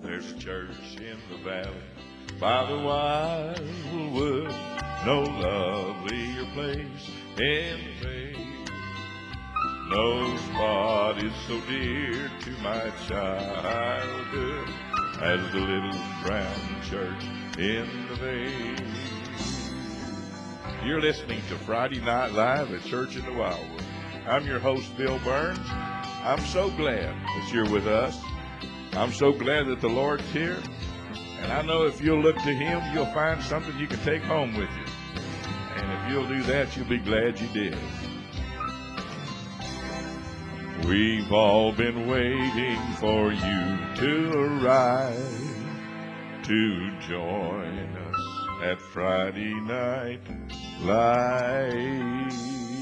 There's a church in the valley by the wildwood, no lovelier place in the bay. No spot is so dear to my childhood as the little brown church in the bay. You're listening to Friday Night Live at Church in the Wildwood. I'm your host, Bill Burns. I'm so glad that you're with us. I'm so glad that the Lord's here. And I know if you'll look to Him, you'll find something you can take home with you. And if you'll do that, you'll be glad you did. We've all been waiting for you to arrive to join us at Friday Night Live.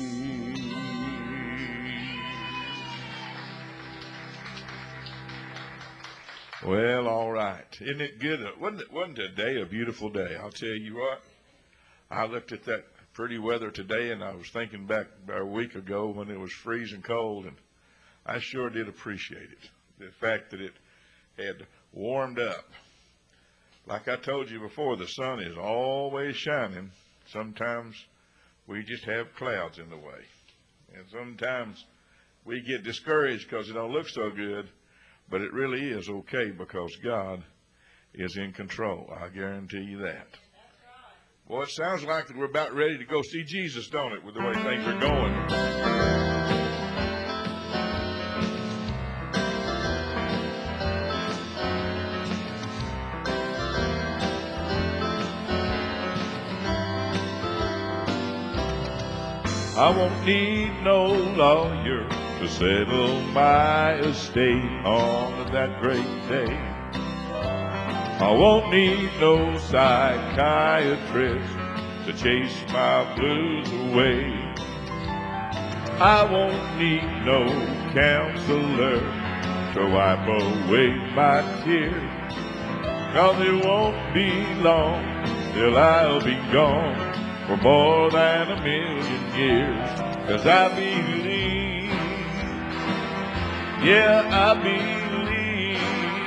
Well, all right. Isn't it good? Wasn't today a beautiful day? I'll tell you what. I looked at that pretty weather today, and I was thinking back about a week ago when it was freezing cold, and I sure did appreciate it. The fact that it had warmed up. Like I told you before, the sun is always shining. Sometimes we just have clouds in the way. And sometimes we get discouraged because it don't look so good. But it really is okay because God is in control. I guarantee you that. That's right. Well, it sounds like that we're about ready to go see Jesus, don't it, with the way things are going. I won't need no lawyer to settle my estate on that great day. I won't need no psychiatrist to chase my blues away. I won't need no counselor to wipe away my tears. 'Cause it won't be long till I'll be gone for more than 1,000,000 years. 'Cause I believe, yeah, I believe,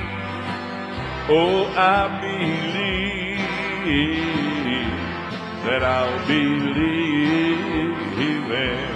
oh, I believe that I'll be leaving.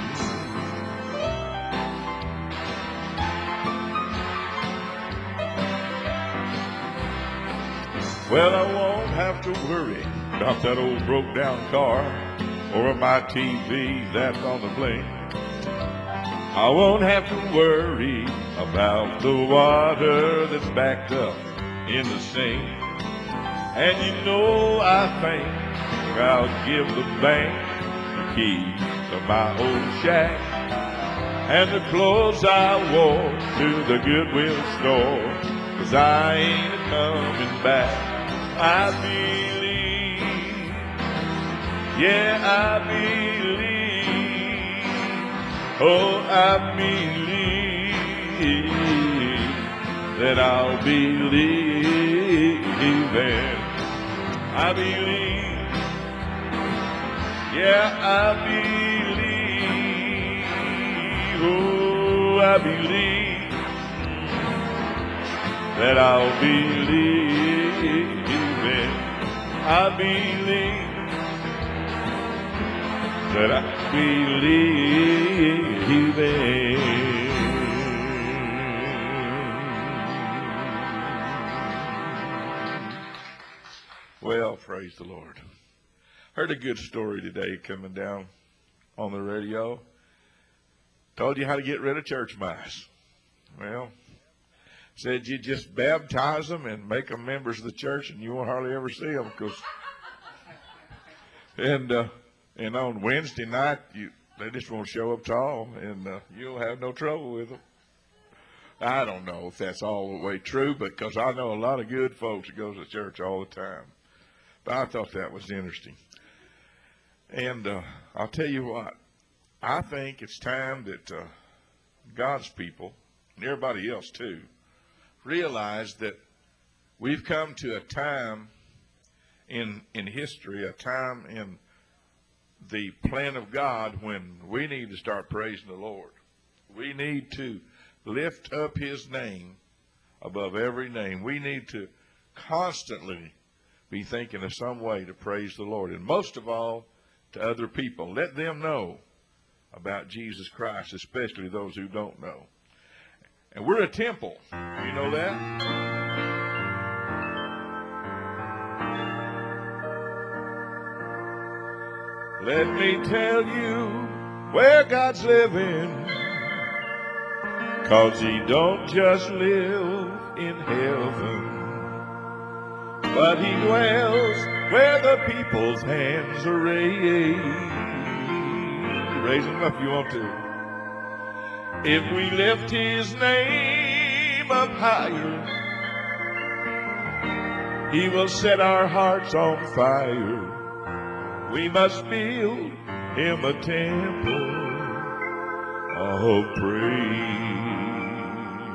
Well, I won't have to worry about that old broke down car or my TV that's on the blink. I won't have to worry about the water that's backed up in the sink. And you know I think I'll give the bank the keys to my old shack and the clothes I wore to the Goodwill store, 'cause I ain't coming back. I believe, yeah, I believe, oh, I believe that I'll be leaving. I believe, yeah, I believe, oh, I believe that I'll be leaving. I believe that I believe in. Well, praise the Lord. Heard a good story today coming down on the radio. Told you how to get rid of church mice. Well, said you just baptize them and make them members of the church and you won't hardly ever see them. And on Wednesday night, they just won't show up at all, and you'll have no trouble with them. I don't know if that's all the way true, because I know a lot of good folks that go to church all the time. But I thought that was interesting. And I'll tell you what, I think it's time that God's people, and everybody else too, realize that we've come to a time in history, a time in the plan of God when we need to start praising the Lord. We need to lift up His name above every name. We need to constantly be thinking of some way to praise the Lord, and most of all, to other people. Let them know about Jesus Christ, especially those who don't know. And we're a temple. You know that? Let me tell you where God's living, 'cause he don't just live in heaven, but he dwells where the people's hands are raised. Raise them up if you want to. If we lift his name up higher, he will set our hearts on fire. We must build him a temple of praise.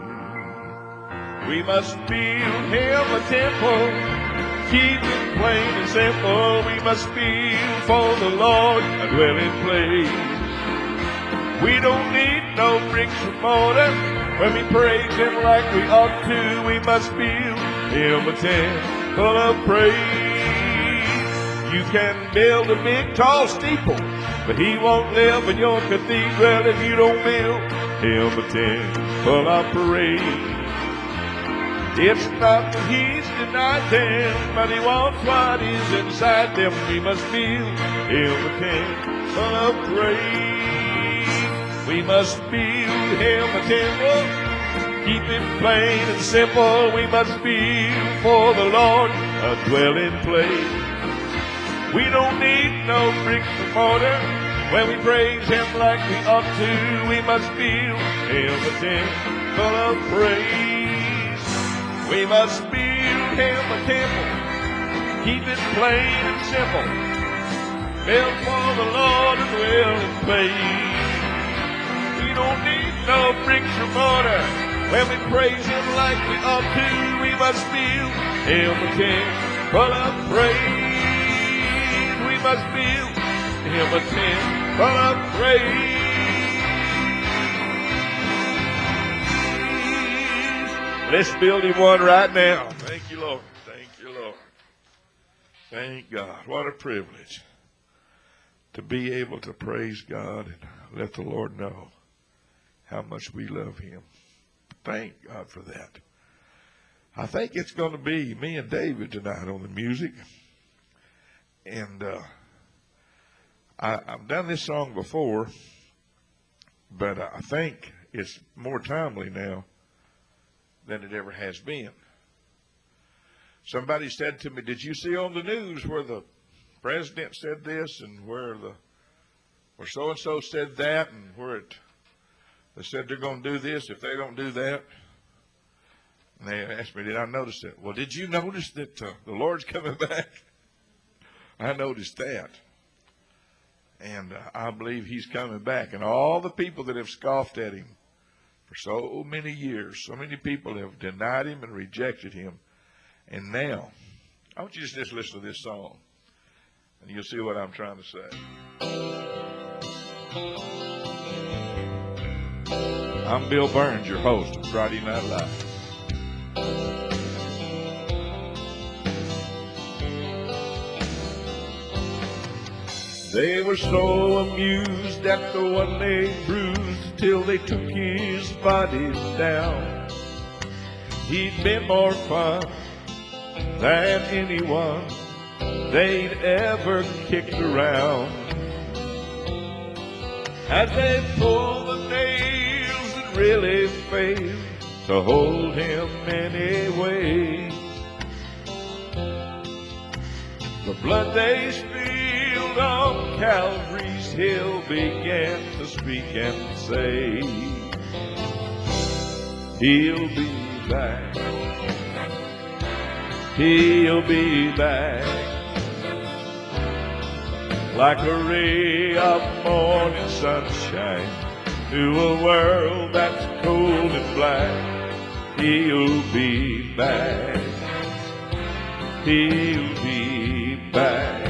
We must build him a temple, keep it plain and simple. We must build for the Lord a dwelling place. We don't need no bricks or mortar when we praise him like we ought to. We must build him a temple of praise. You can build a big tall steeple, but he won't live in your cathedral if you don't build him a temple of praise. It's not that he's denied them, but he wants what is inside them. We must build him a temple of praise. We must build him a temple, keep it plain and simple. We must build for the Lord a dwelling place. We don't need no bricks or mortar when we praise him like we ought to. We must build him a temple of praise. We must build him a temple, keep it plain and simple. Build for the Lord a dwelling place. We don't need no bricks or mortar when we praise him like we ought to. We must build him a temple of praise. We must build him a temple of praise. Let's build him one right now. Thank you, Lord. Thank you, Lord. Thank God. What a privilege to be able to praise God and let the Lord know how much we love him. Thank God for that. I think it's going to be me and David tonight on the music. And I've done this song before, but I think it's more timely now than it ever has been. Somebody said to me, did you see on the news where the president said this and where so-and-so said that, and where they said they're going to do this if they don't do that? And they asked me, did I notice that? Well, did you notice that the Lord's coming back? I noticed that. And I believe he's coming back. And all the people that have scoffed at him for so many years, so many people have denied him and rejected him. And now, I want you to just listen to this song, and you'll see what I'm trying to say. I'm Bill Burns, your host of Friday Night Live. They were so amused at the one they bruised till they took his body down. He'd been more fun than anyone they'd ever kicked around. As they pulled the nails that really failed to hold him anyway, the blood they spilled on Calvary's hill began to speak and say, he'll be back, he'll be back, like a ray of morning sunshine to a world that's cold and black. He'll be back, he'll be back,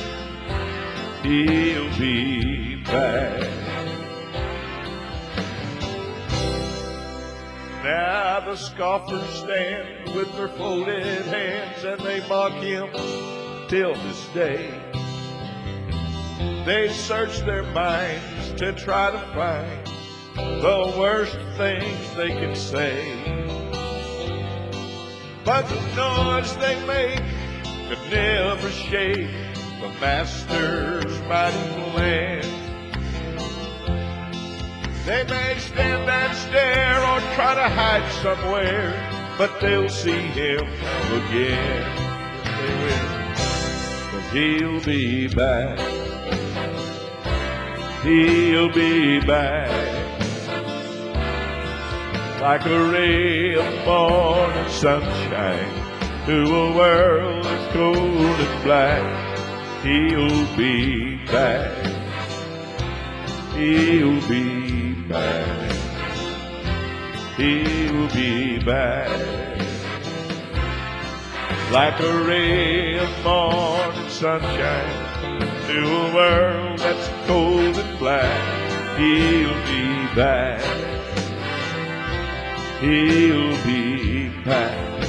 he'll be back. Now the scoffers stand with their folded hands, and they mock him till this day. They search their minds to try to find the worst things they can say. But the noise they make could never shake the Master's mighty plan. They may stand and stare or try to hide somewhere, but they'll see him again. They will. But he'll be back. He'll be back. Like a ray of morning sunshine to a world that's cold and black. He'll be back. He'll be back. He'll be back. Like a ray of morning sunshine to a world that's cold and black. He'll be back. He'll be back.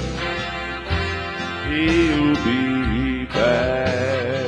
He'll be back.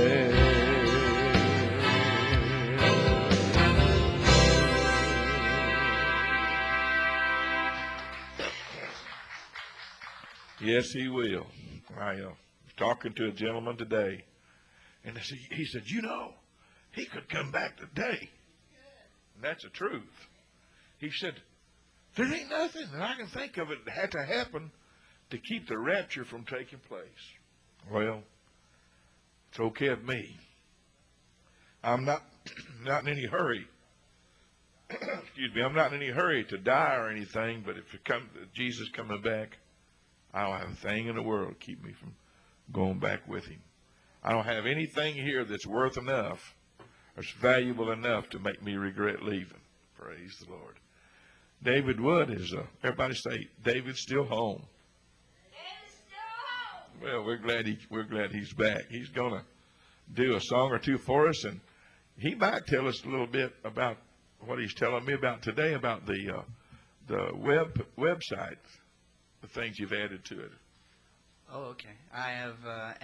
Yes, he will. I was talking to a gentleman today, and he said, you know, he could come back today. And that's the truth. He said, there ain't nothing that I can think of that had to happen to keep the rapture from taking place. Well, it's okay with me. I'm not in any hurry. Excuse me. I'm not in any hurry to die or anything, but if Jesus coming back, I don't have a thing in the world to keep me from going back with him. I don't have anything here that's worth enough or it's valuable enough to make me regret leaving. Praise the Lord. David Wood is, everybody say, David's still home. David's still home. Well, we're glad he's back. He's going to do a song or two for us, and he might tell us a little bit about what he's telling me about today about the website, the things you've added to it. Oh, okay. I have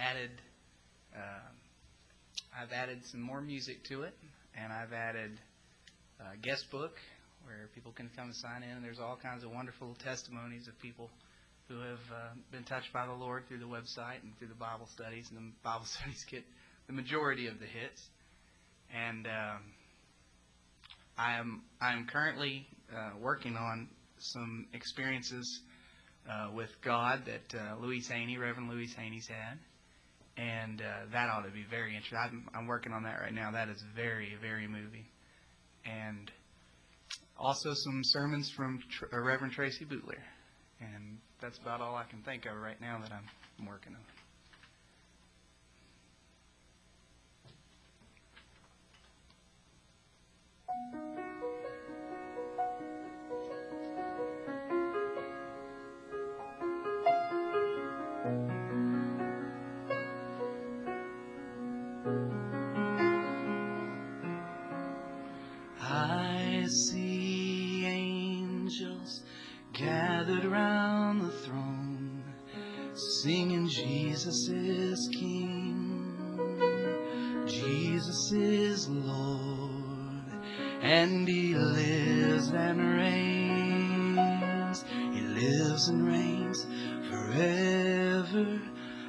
added some more music to it, and I've added a guest book where people can come and sign in. And there's all kinds of wonderful testimonies of people who have been touched by the Lord through the website and through the Bible studies. And the Bible studies get the majority of the hits. And I am currently working on some experiences with God that Reverend Louise Haney's had. And that ought to be very interesting. I'm working on that right now. That is very, very moving. And also some sermons from Reverend Tracy Bootler. And that's about all I can think of right now that I'm working on. I see angels gathered round the throne, singing Jesus is King, Jesus is Lord, and He lives and reigns, He lives and reigns forevermore.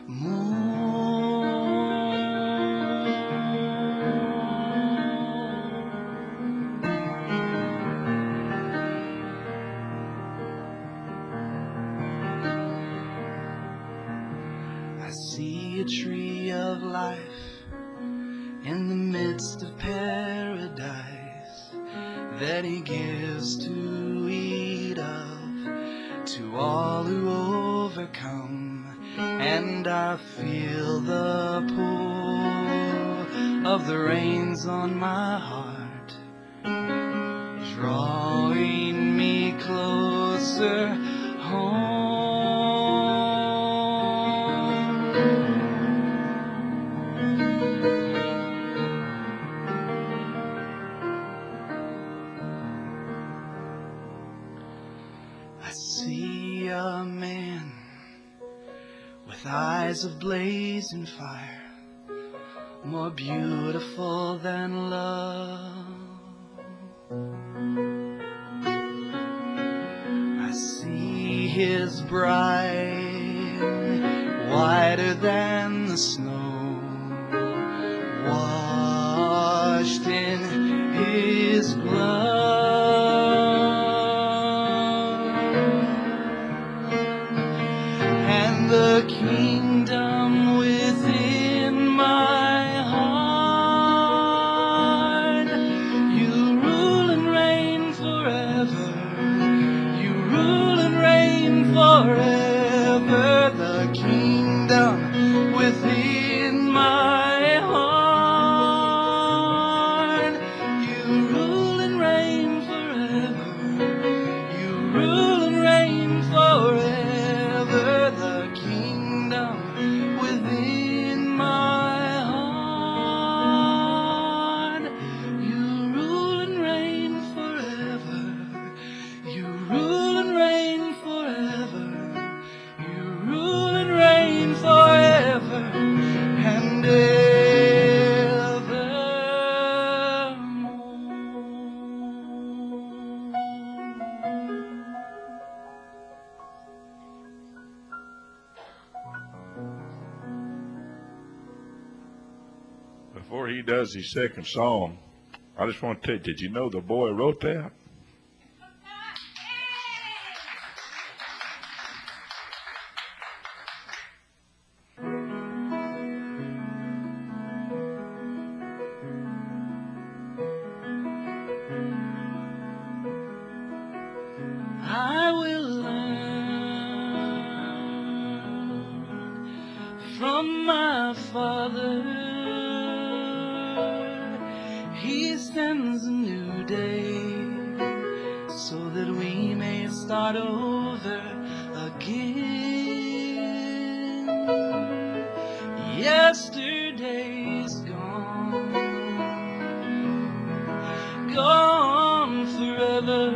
A tree of life in the midst of paradise that He gives to eat of to all who overcome, and I feel the pull of the reins on my heart drawing me closer home. with eyes of blazing fire, more beautiful than love. I see his bride, whiter than the snow, washed in his blood, and the kingdom within my heart. You rule and reign forever. You rule and reign forever. The kingdom within my heart. You rule and reign forever. You rule and reign forever. The kingdom within my heart. You rule and reign forever. You rule and reign forever. You rule and reign forever and Before he does his second song, I just want to tell you, did you know the boy wrote that? I will learn from my Father. He sends a new day so that we may start over again. Yesterday's gone, gone forever.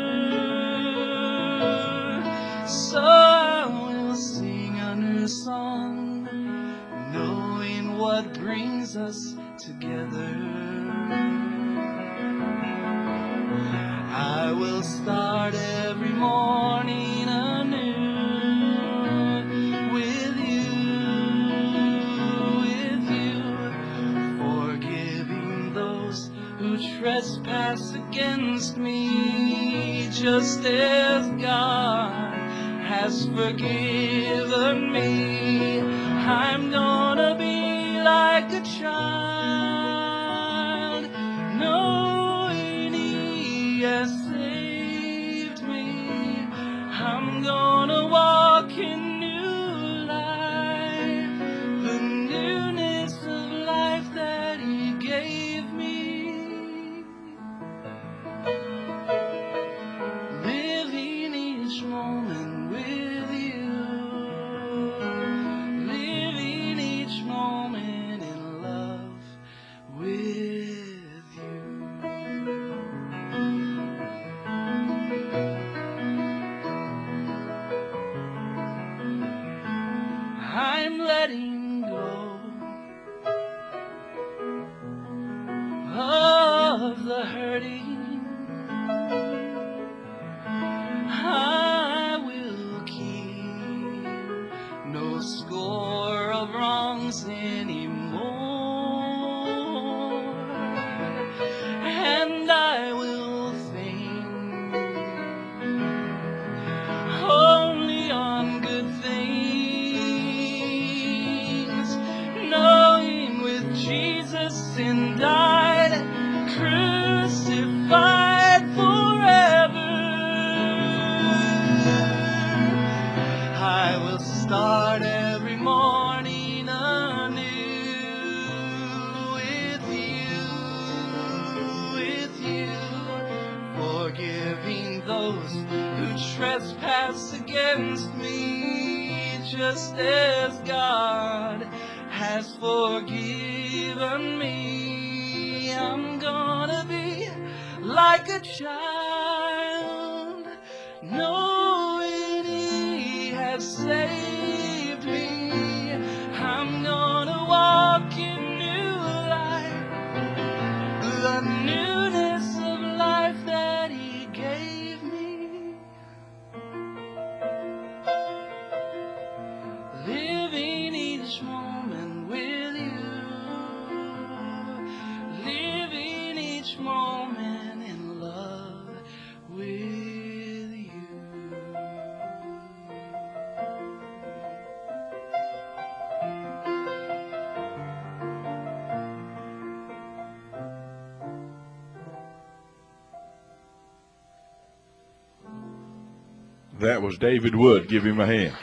So I will sing a new song, knowing what brings us together. I will start every morning anew with you, forgiving those who trespass against me, just as God has forgiven me. I'm gonna be like a child, knowing He has saved me. I'm gonna walk in new life, the newness of life that He gave me. Living each moment with you, living each moment in love with you. I'm letting go of the hurting. I will keep no score of wrongs anymore, and I will think only on good things, knowing with Jesus sin died, crucified forever. I will start every morning anew with you, forgiving those who trespass against me, just as God has forgiven me. I'm gonna be like a child, knowing He has saved me. each moment with you, living each moment in love with you. That was David Wood. Give him a hand.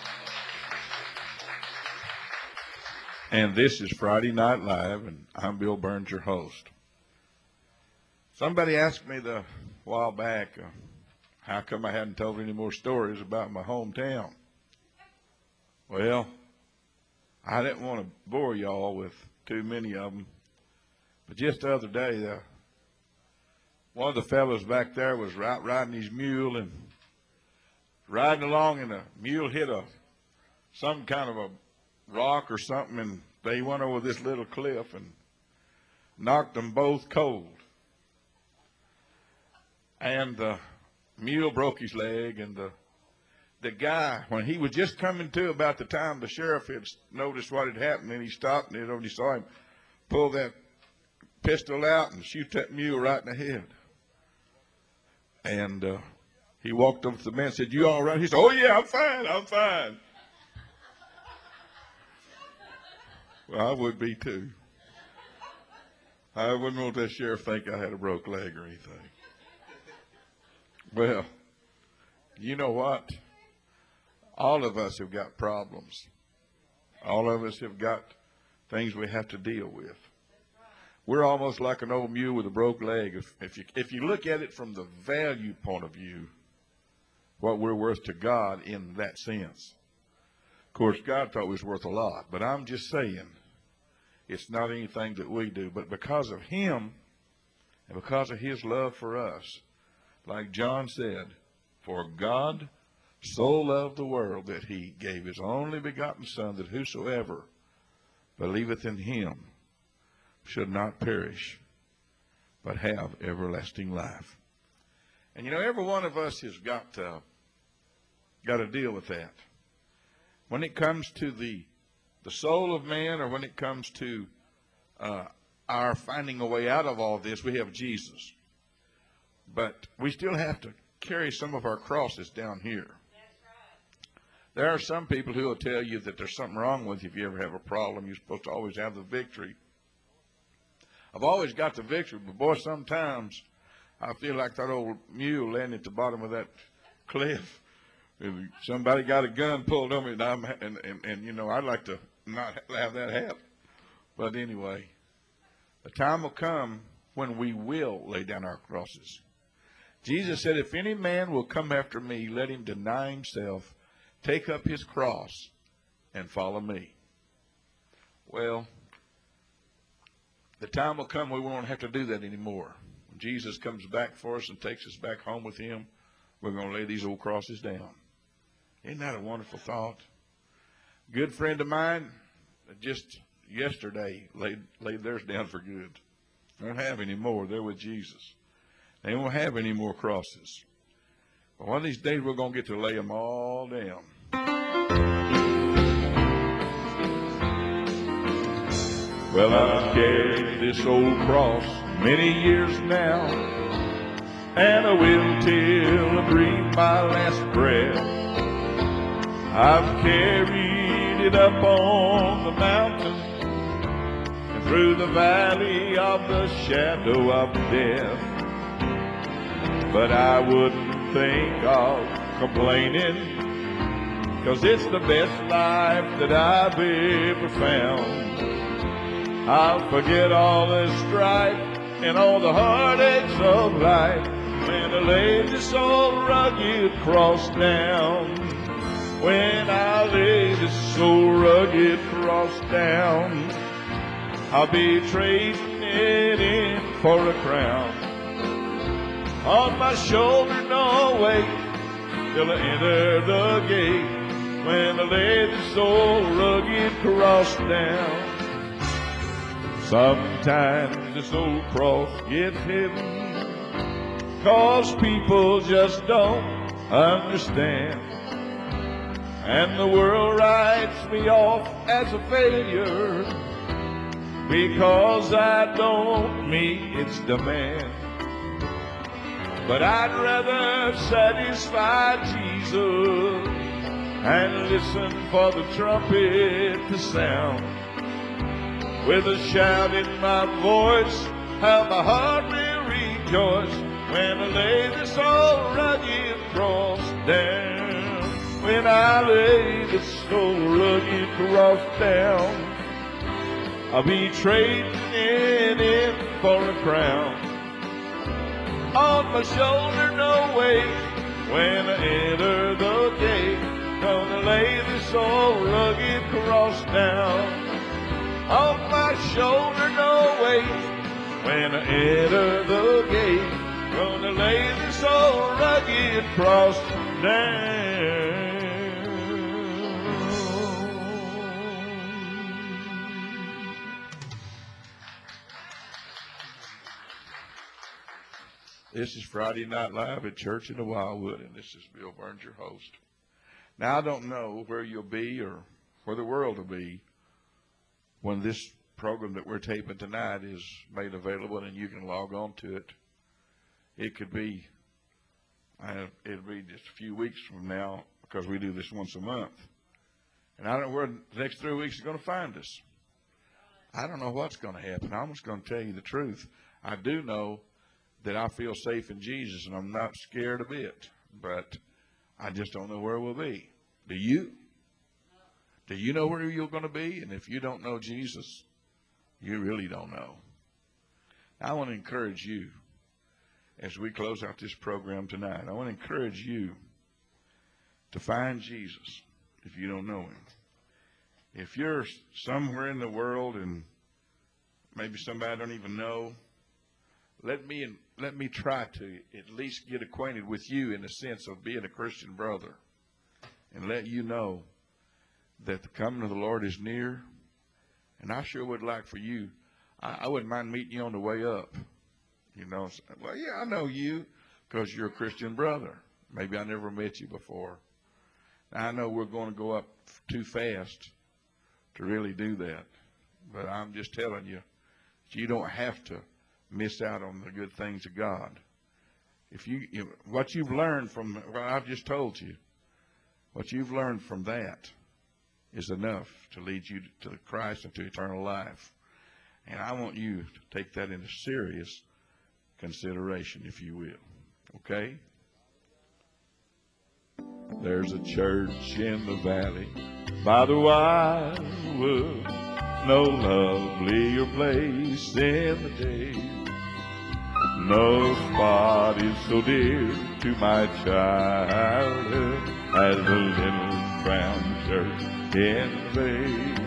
And this is Friday Night Live, and I'm Bill Burns, your host. Somebody asked me a while back, how come I hadn't told any more stories about my hometown? Well, I didn't want to bore y'all with too many of them. But just the other day, one of the fellows back there was riding his mule and riding along, and the mule hit some kind of a rock or something, and they went over this little cliff and knocked them both cold. And the mule broke his leg, and the guy, when he was just coming to about the time the sheriff had noticed what had happened, and he stopped, and he saw him pull that pistol out and shoot that mule right in the head. And he walked up to the man and said, "You all right?" He said, "Oh, yeah, I'm fine, I'm fine." Well, I would be too. I wouldn't want that sheriff to think I had a broke leg or anything. Well, you know what? All of us have got problems. All of us have got things we have to deal with. We're almost like an old mule with a broke leg. If you look at it from the value point of view, what we're worth to God in that sense. Of course, God thought we was worth a lot, but I'm just saying it's not anything that we do. But because of Him and because of His love for us, like John said, for God so loved the world that He gave His only begotten Son, that whosoever believeth in Him should not perish, but have everlasting life. And you know, every one of us has got to deal with that. When it comes to the soul of man, or when it comes to our finding a way out of all this, we have Jesus. But we still have to carry some of our crosses down here. There are some people who will tell you that there's something wrong with you if you ever have a problem. You're supposed to always have the victory. I've always got the victory, but boy, sometimes I feel like that old mule laying at the bottom of that cliff. If somebody got a gun pulled on me, and you know, I'd like to not have that happen. But anyway, the time will come when we will lay down our crosses. Jesus said, "If any man will come after me, let him deny himself, take up his cross, and follow me." Well, the time will come we won't have to do that anymore. When Jesus comes back for us and takes us back home with Him, we're going to lay these old crosses down. Isn't that a wonderful thought? A good friend of mine just yesterday laid theirs down for good. They won't have any more. They're with Jesus. They won't have any more crosses. But one of these days we're going to get to lay them all down. Well, I've carried this old cross many years now, and I will till I breathe my last breath. I've carried it up on the mountain and through the valley of the shadow of death. But I wouldn't think of complaining, 'cause it's the best life that I've ever found. I'll forget all the strife and all the heartaches of life when I lay this old rugged cross down. When I lay this old rugged cross down, I'll be trading it in for a crown. On my shoulder no weight till I enter the gate. When I lay this old rugged cross down. Sometimes this old cross gets heavy, 'cause people just don't understand. and the world writes me off as a failure because I don't meet its demand. But I'd rather satisfy Jesus and listen for the trumpet to sound. With a shout in my voice, how my heart will rejoice when I lay this old rugged cross down. When I lay this old rugged cross down, I'll be trading it in for a crown. On my shoulder, no weight when I enter the gate. Gonna lay this old rugged cross down. On my shoulder, no weight when I enter the gate. Gonna lay this old rugged cross down. This is Friday Night Live at Church in the Wildwood, and this is Bill Burns, your host. Now, I don't know where you'll be or where the world will be when this program that we're taping tonight is made available and you can log on to it. It could be, it'll be just a few weeks from now because we do this once a month. And I don't know where the next 3 weeks are going to find us. I don't know what's going to happen. I'm just going to tell you the truth. I do know that I feel safe in Jesus, and I'm not scared a bit, but I just don't know where we'll be. Do you? Do you know where you're going to be? And if you don't know Jesus, you really don't know. I want to encourage you as we close out this program tonight. I want to encourage you to find Jesus if you don't know him. If you're somewhere in the world and maybe somebody I don't even know, let me try to at least get acquainted with you in the sense of being a Christian brother and let you know that the coming of the Lord is near. And I sure would like for you, I wouldn't mind meeting you on the way up. You know, well, yeah, I know you because you're a Christian brother. Maybe I never met you before. Now, I know we're going to go up too fast to really do that. But I'm just telling you, you don't have to miss out on the good things of God. If what you've learned from what I've just told you, what you've learned from that is enough to lead you to Christ and to eternal life. And I want you to take that into serious consideration, if you will. Okay? There's a church in the valley by the wildwood, no lovelier place in the day. No spot is so dear to my childhood as the little brown church in the bay.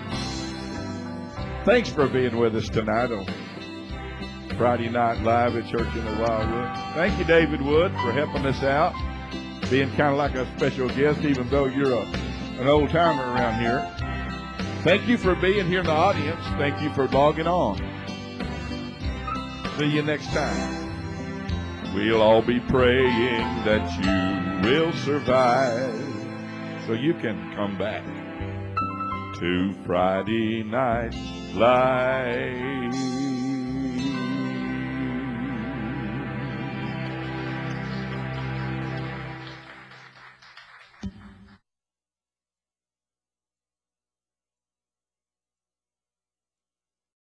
Thanks for being with us tonight on Friday Night Live at Church in the Wildwood. Thank you, David Wood, for helping us out, being kind of like a special guest, even though you're an old timer around here. Thank you for being here in the audience. Thank you for logging on. See you next time. We'll all be praying that you will survive so you can come back to Friday Night Live.